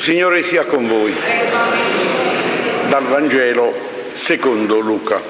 Signore sia con voi. Dal Vangelo secondo Luca.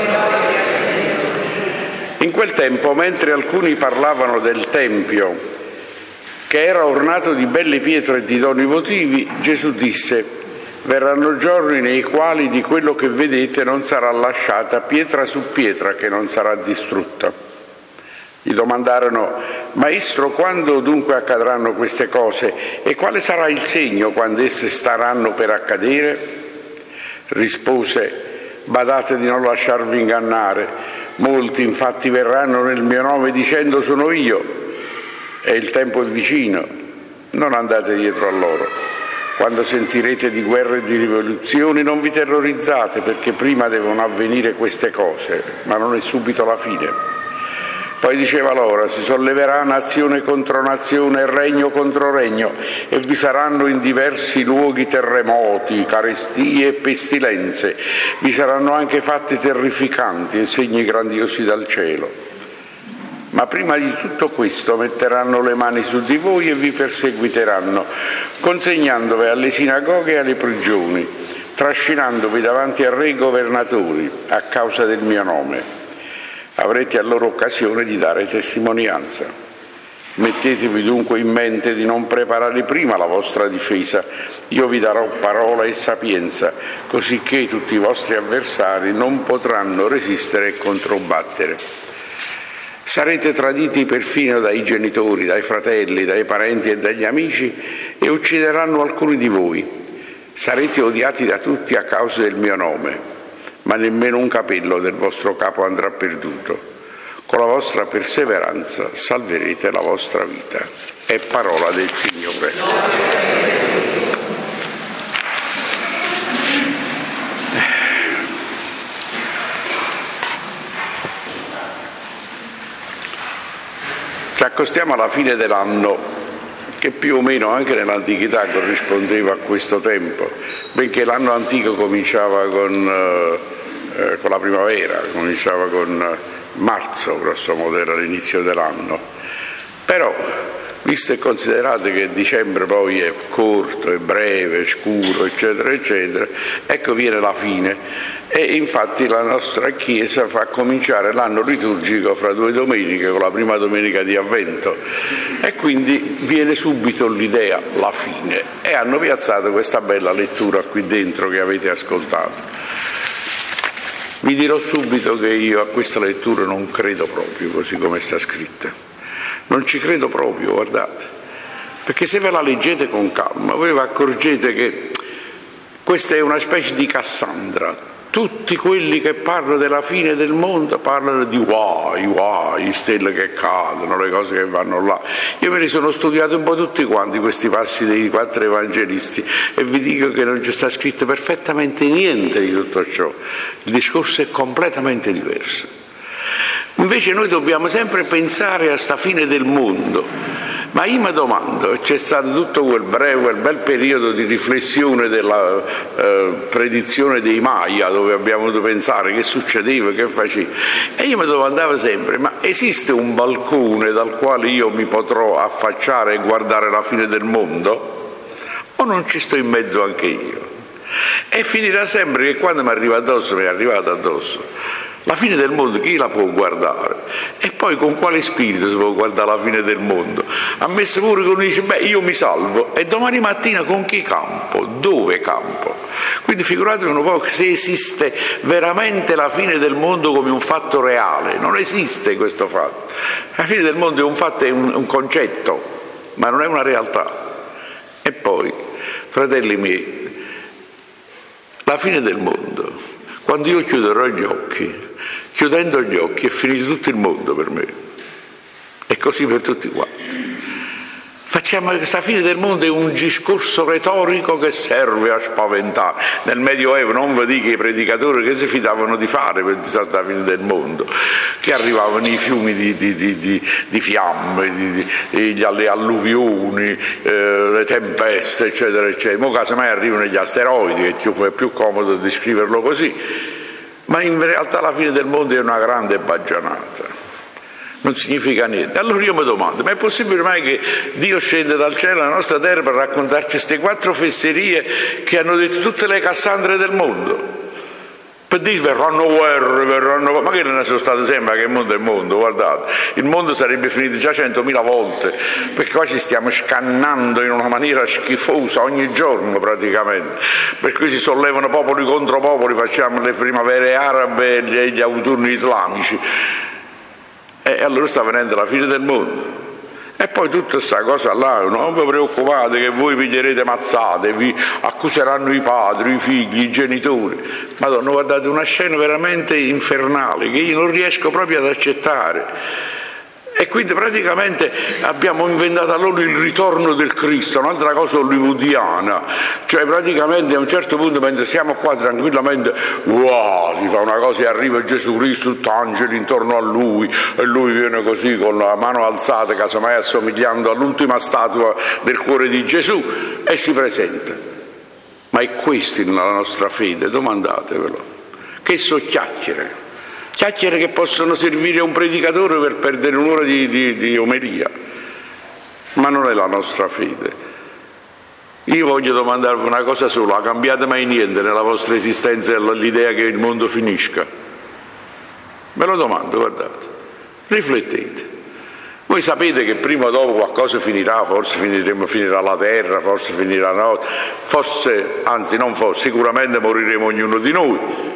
In quel tempo, mentre alcuni parlavano del Tempio, che era ornato di belle pietre e di doni votivi, Gesù disse: verranno giorni nei quali di quello che vedete non sarà lasciata pietra su pietra che non sarà distrutta. Gli domandarono: Maestro, quando dunque accadranno queste cose e quale sarà il segno quando esse staranno per accadere? Rispose: badate di non lasciarvi ingannare. Molti infatti verranno nel mio nome dicendo: sono io, e il tempo è vicino. Non andate dietro a loro. Quando sentirete di guerre e di rivoluzioni non vi terrorizzate, perché prima devono avvenire queste cose, ma non è subito la fine. Poi diceva loro: si solleverà nazione contro nazione e regno contro regno, e vi saranno in diversi luoghi terremoti, carestie e pestilenze. Vi saranno anche fatti terrificanti e segni grandiosi dal cielo. Ma prima di tutto questo metteranno le mani su di voi e vi perseguiteranno, consegnandovi alle sinagoghe e alle prigioni, trascinandovi davanti a re governatori a causa del mio nome. Avrete allora occasione di dare testimonianza. Mettetevi dunque in mente di non preparare prima la vostra difesa. Io vi darò parola e sapienza, così che tutti i vostri avversari non potranno resistere e controbattere. Sarete traditi perfino dai genitori, dai fratelli, dai parenti e dagli amici, e uccideranno alcuni di voi. Sarete odiati da tutti a causa del mio nome, ma nemmeno un capello del vostro capo andrà perduto. Con la vostra perseveranza salverete la vostra vita. È parola del Signore. Ci accostiamo alla fine dell'anno, che più o meno anche nell'antichità corrispondeva a questo tempo, benché l'anno antico cominciava con la primavera, cominciava con marzo, grosso modo era l'inizio dell'anno. Però, visto e considerato che dicembre poi è corto, è breve, è scuro, eccetera, eccetera, ecco viene la fine. E infatti la nostra Chiesa fa cominciare l'anno liturgico fra 2 domeniche, con la prima domenica di Avvento, e quindi viene subito l'idea, la fine, e hanno piazzato questa bella lettura qui dentro che avete ascoltato. Vi dirò subito che io a questa lettura non credo proprio così come sta scritta. Non ci credo proprio, guardate. Perché se ve la leggete con calma, voi vi accorgete che questa è una specie di Cassandra. Tutti quelli che parlano della fine del mondo parlano di guai, stelle che cadono, le cose che vanno là. Io me li sono studiati un po' tutti quanti questi passi dei 4 evangelisti e vi dico che non ci sta scritto perfettamente niente di tutto ciò. Il discorso è completamente diverso. Invece noi dobbiamo sempre pensare a sta fine del mondo. Ma io mi domando, c'è stato tutto quel bel periodo di riflessione della predizione dei Maya, dove abbiamo dovuto pensare che succedeva, che faceva, e io mi domandavo sempre: ma esiste un balcone dal quale io mi potrò affacciare e guardare la fine del mondo? O non ci sto in mezzo anche io? E finirà sempre che quando mi arriva addosso, mi è arrivato addosso. La fine del mondo chi la può guardare? E poi con quale spirito si può guardare la fine del mondo? Ammesso pure che uno dice: beh, io mi salvo, e domani mattina con chi campo? Dove campo? Quindi figuratevi un po' se esiste veramente la fine del mondo come un fatto reale. Non esiste questo fatto. La fine del mondo è un fatto, è un concetto, ma non è una realtà. E poi, fratelli miei, la fine del mondo, quando io chiuderò gli occhi, chiudendo gli occhi è finito tutto il mondo per me, e così per tutti quanti. Facciamo che questa fine del mondo è un discorso retorico che serve a spaventare. Nel Medioevo non vi dico i predicatori che si fidavano di fare per questa fine del mondo, che arrivavano i fiumi di fiamme, le alluvioni, le tempeste, eccetera, eccetera. Mo casomai arrivano gli asteroidi, che è più comodo descriverlo così, ma in realtà la fine del mondo è una grande baggianata. non significa niente. Allora io mi domando, ma è possibile mai che Dio scende dal cielo alla nostra terra per raccontarci queste 4 fesserie che hanno detto tutte le Cassandre del mondo? Per dire verranno guerre, ma che ne sono state sempre, che il mondo è il mondo, guardate, il mondo sarebbe finito già 100.000 volte, perché qua ci stiamo scannando in una maniera schifosa ogni giorno praticamente, per cui si sollevano popoli contro popoli, facciamo le primavere arabe e gli autunni islamici, e allora sta venendo la fine del mondo. E poi tutta questa cosa là, non vi preoccupate che voi piglierete mazzate, vi accuseranno i padri, i figli, i genitori. Madonna, guardate, una scena veramente infernale che io non riesco proprio ad accettare. E quindi praticamente abbiamo inventato allora il ritorno del Cristo, un'altra cosa hollywoodiana, cioè praticamente a un certo punto mentre siamo qua tranquillamente, wow, si fa una cosa e arriva Gesù Cristo, tutti angeli intorno a lui e lui viene così con la mano alzata, casomai assomigliando all'ultima statua del cuore di Gesù, e si presenta. Ma è questo nella nostra fede? Domandatevelo. Che so chiacchiere che possono servire a un predicatore per perdere un'ora di omelia, ma non è la nostra fede. Io voglio domandarvi una cosa sola: ha cambiato mai niente nella vostra esistenza l'idea che il mondo finisca? Me lo domando, guardate, riflettete. Voi sapete che prima o dopo qualcosa finirà, forse finirà la terra, forse finirà la notte, forse, anzi non forse, sicuramente moriremo ognuno di noi.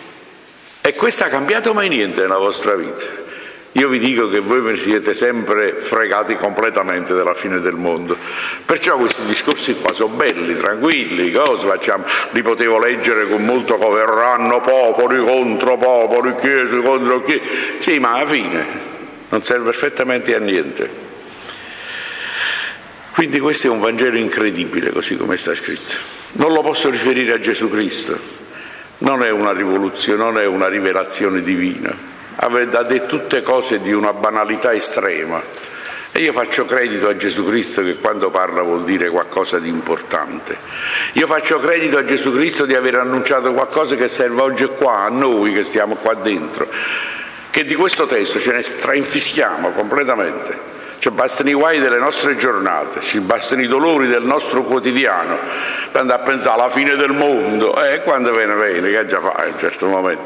E questo ha cambiato mai niente nella vostra vita? Io vi dico che voi vi siete sempre fregati completamente della fine del mondo. Perciò questi discorsi qua sono belli, tranquilli, cosa facciamo? Li potevo leggere con molto verranno popoli contro popoli, chiese contro chiese. Sì, ma alla fine non serve perfettamente a niente. Quindi questo è un Vangelo incredibile, così come sta scritto. Non lo posso riferire a Gesù Cristo. Non è una rivoluzione, non è una rivelazione divina. Ha detto tutte cose di una banalità estrema. E io faccio credito a Gesù Cristo che quando parla vuol dire qualcosa di importante. Io faccio credito a Gesù Cristo di aver annunciato qualcosa che serve oggi qua, a noi che stiamo qua dentro. Che di questo testo ce ne strainfischiamo completamente. Ci bastano i guai delle nostre giornate, ci bastano i dolori del nostro quotidiano per andare a pensare alla fine del mondo, e quando viene, che già fa a un certo momento,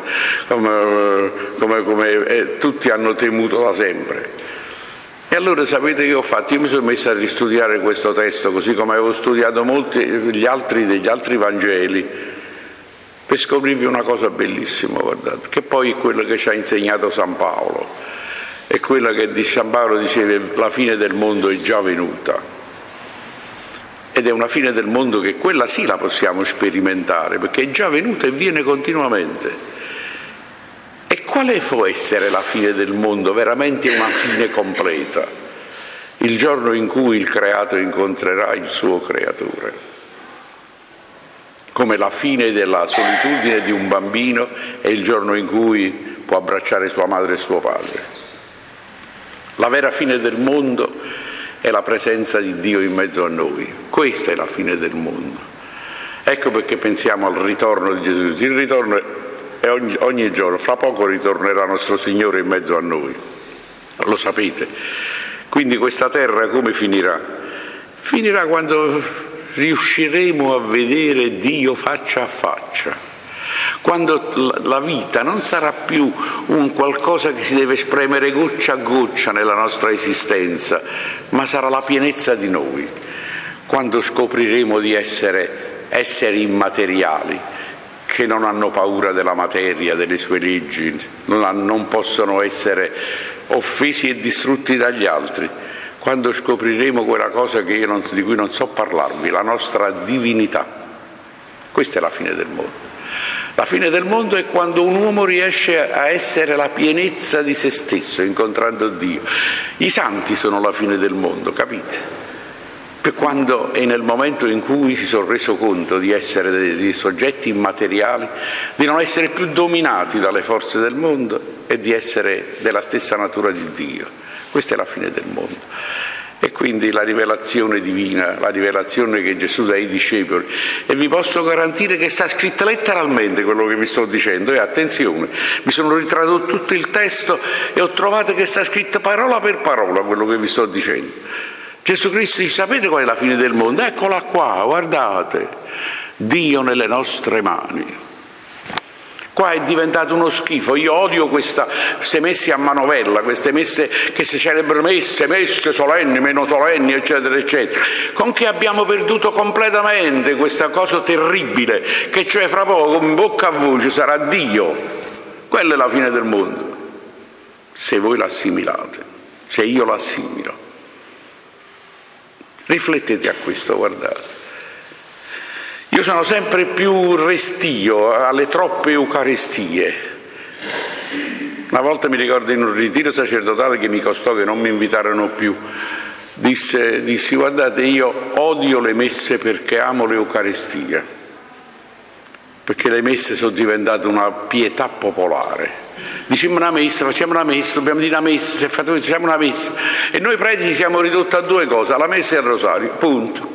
come tutti hanno temuto da sempre. E allora sapete che ho fatto? Io mi sono messo a ristudiare questo testo, così come avevo studiato molti degli altri Vangeli, per scoprirvi una cosa bellissima, guardate, che poi è quello che ci ha insegnato San Paolo. È quella che di San Paolo diceva: la fine del mondo è già venuta. Ed è una fine del mondo che quella sì la possiamo sperimentare, perché è già venuta e viene continuamente. E quale può essere la fine del mondo? Veramente una fine completa. Il giorno in cui il creato incontrerà il suo creatore. Come la fine della solitudine di un bambino è il giorno in cui può abbracciare sua madre e suo padre. La vera fine del mondo è la presenza di Dio in mezzo a noi. Questa è la fine del mondo. Ecco perché pensiamo al ritorno di Gesù. Il ritorno è ogni giorno. Fra poco ritornerà nostro Signore in mezzo a noi. Lo sapete. Quindi questa terra come finirà? Finirà quando riusciremo a vedere Dio faccia a faccia. Quando la vita non sarà più un qualcosa che si deve spremere goccia a goccia nella nostra esistenza, ma sarà la pienezza di noi. Quando scopriremo di essere esseri immateriali, che non hanno paura della materia, delle sue leggi, non possono essere offesi e distrutti dagli altri. Quando scopriremo quella cosa di cui non so parlarvi, la nostra divinità. Questa è la fine del mondo. La fine del mondo è quando un uomo riesce a essere la pienezza di se stesso, incontrando Dio. I santi sono la fine del mondo, capite? Per quando è nel momento in cui si sono reso conto di essere dei soggetti immateriali, di non essere più dominati dalle forze del mondo e di essere della stessa natura di Dio. Questa è la fine del mondo. E quindi la rivelazione divina, la rivelazione che Gesù dà ai discepoli. E vi posso garantire che sta scritto letteralmente quello che vi sto dicendo. E attenzione, mi sono ritradotto tutto il testo e ho trovato che sta scritto parola per parola quello che vi sto dicendo. Gesù Cristo dice: sapete qual è la fine del mondo? Eccola qua, guardate, Dio nelle nostre mani. Qua è diventato uno schifo. Io odio queste messe a manovella, queste messe che si celebrano, messe solenni, meno solenni, eccetera, eccetera. Con che abbiamo perduto completamente questa cosa terribile, che cioè fra poco in bocca a voce sarà Dio. Quella è la fine del mondo. Se voi l'assimilate, se io l'assimilo. Riflettete a questo, guardate. Io sono sempre più restio alle troppe eucaristie. Una volta mi ricordo in un ritiro sacerdotale che mi costò che non mi invitarono più, dissi: guardate, io odio le messe perché amo l'Eucaristia, perché le messe sono diventate una pietà popolare. Diciamo una messa, facciamo una messa, dobbiamo dire una messa, facciamo una messa. E noi preti siamo ridotti a due cose, alla messa e al rosario, punto.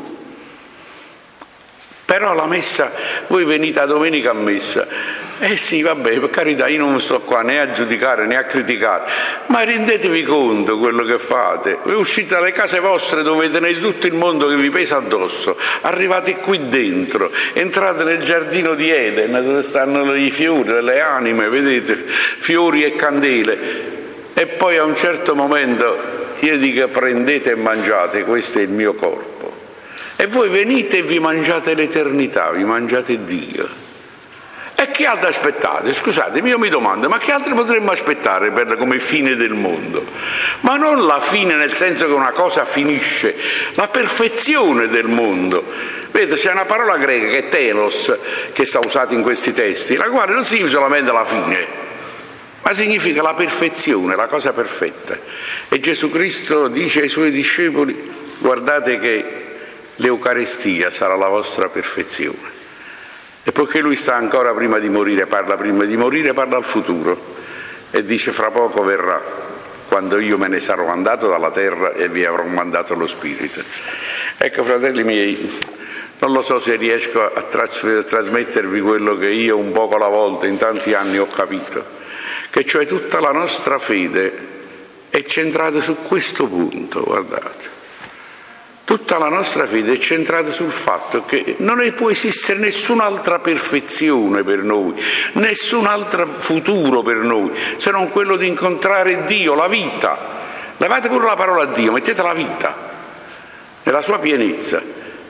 Però la messa, voi venite a domenica a messa, sì, vabbè, per carità, io non sto qua né a giudicare né a criticare, ma rendetevi conto quello che fate. Voi uscite dalle case vostre dove tenete tutto il mondo che vi pesa addosso, arrivate qui dentro, entrate nel giardino di Eden dove stanno i fiori, le anime, vedete, fiori e candele, e poi a un certo momento io dico: prendete e mangiate, questo è il mio corpo. E voi venite e vi mangiate l'eternità, vi mangiate Dio. E che altro aspettate? Scusatemi, io mi domando, ma che altro potremmo aspettare come fine del mondo? Ma non la fine nel senso che una cosa finisce, la perfezione del mondo. Vedete, c'è una parola greca che è telos, che sta usata in questi testi, la quale non significa solamente la fine, ma significa la perfezione, la cosa perfetta. E Gesù Cristo dice ai suoi discepoli: guardate che l'Eucaristia sarà la vostra perfezione. E poiché lui sta ancora prima di morire, parla al futuro e dice: fra poco verrà, quando io me ne sarò andato dalla terra e vi avrò mandato lo Spirito. Ecco, fratelli miei, non lo so se riesco a trasmettervi quello che io un poco alla volta in tanti anni ho capito, che cioè tutta la nostra fede è centrata su questo punto, guardate. Tutta la nostra fede è centrata sul fatto che non può esistere nessun'altra perfezione per noi, nessun altro futuro per noi, se non quello di incontrare Dio, la vita. Levate pure la parola Dio, mettete la vita nella sua pienezza.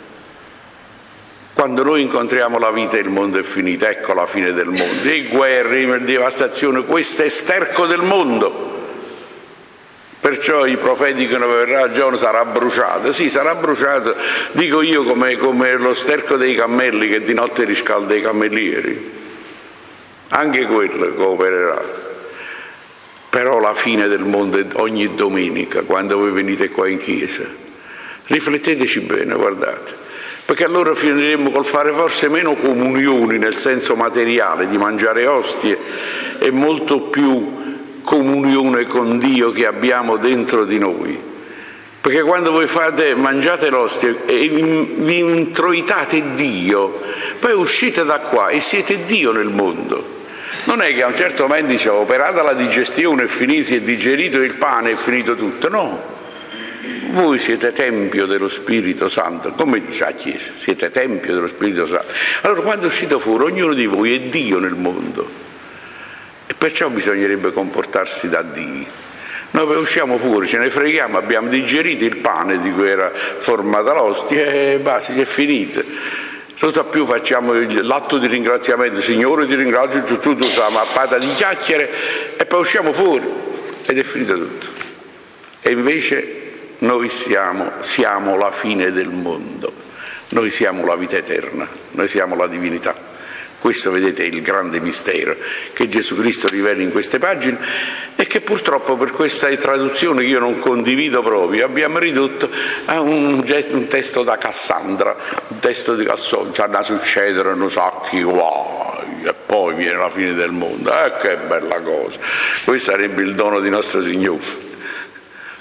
Quando noi incontriamo la vita il mondo è finito, ecco la fine del mondo. Le guerre, le devastazioni, questo è sterco del mondo. Perciò i profeti dicono che verrà giorno sarà bruciato. Sì, sarà bruciato, dico io, come lo sterco dei cammelli che di notte riscalda i cammellieri. Anche quello coopererà. Però la fine del mondo è ogni domenica, quando voi venite qua in chiesa. Rifletteteci bene, guardate. Perché allora finiremo col fare forse meno comunioni nel senso materiale di mangiare ostie e molto più comunione con Dio che abbiamo dentro di noi. Perché quando voi mangiate l'ostia e vi introitate Dio, poi uscite da qua e siete Dio nel mondo. Non è che a un certo momento dice: operata la digestione, si è digerito il pane, è finito tutto. No, voi siete tempio dello Spirito Santo, come dice la Chiesa, siete tempio dello Spirito Santo. Allora quando uscite fuori, ognuno di voi è Dio nel mondo. E perciò bisognerebbe comportarsi da Dio. Noi usciamo fuori, ce ne freghiamo, abbiamo digerito il pane di cui era formata l'ostia e basta, è finito. Tutto a più facciamo l'atto di ringraziamento: Signore ti ringrazio, tutto una mappata di chiacchiere, e poi usciamo fuori ed è finito tutto. E invece noi siamo la fine del mondo, noi siamo la vita eterna, noi siamo la divinità. Questo, vedete, è il grande mistero che Gesù Cristo rivela in queste pagine e che purtroppo per questa traduzione che io non condivido proprio abbiamo ridotto a un testo da Cassandra, un testo di Cassandra, c'ha da succedere, non sa chi, guai, e poi viene la fine del mondo. Che bella cosa! Questo sarebbe il dono di nostro Signore.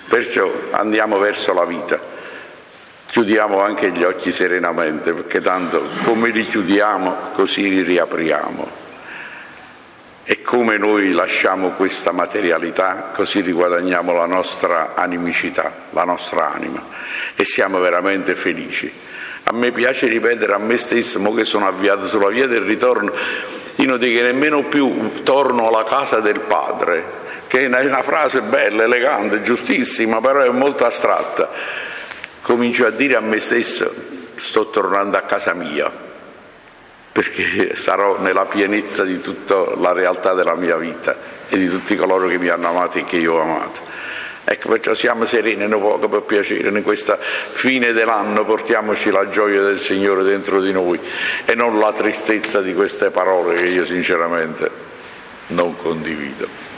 Perciò andiamo verso la vita, chiudiamo anche gli occhi serenamente, perché tanto come li chiudiamo così li riapriamo. E come noi lasciamo questa materialità, così riguadagniamo la nostra animicità, la nostra anima, e siamo veramente felici. A me piace ripetere a me stesso, mo che sono avviato sulla via del ritorno, io non dico nemmeno più torno alla casa del Padre, che è una frase bella, elegante, giustissima, però è molto astratta. Comincio a dire a me stesso, sto tornando a casa mia, perché sarò nella pienezza di tutta la realtà della mia vita e di tutti coloro che mi hanno amato e che io ho amato. Ecco, perciò siamo sereni, non poco per piacere, in questa fine dell'anno portiamoci la gioia del Signore dentro di noi e non la tristezza di queste parole che io sinceramente non condivido.